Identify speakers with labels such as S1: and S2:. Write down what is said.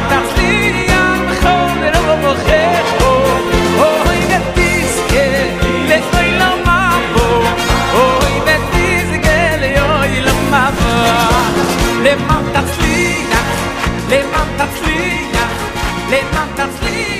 S1: תצליח בכל רוחך אוי ותזכה לעולם הבא אוי ותזכה לעולם הבא למען תצליח למען תצליח למען תצליח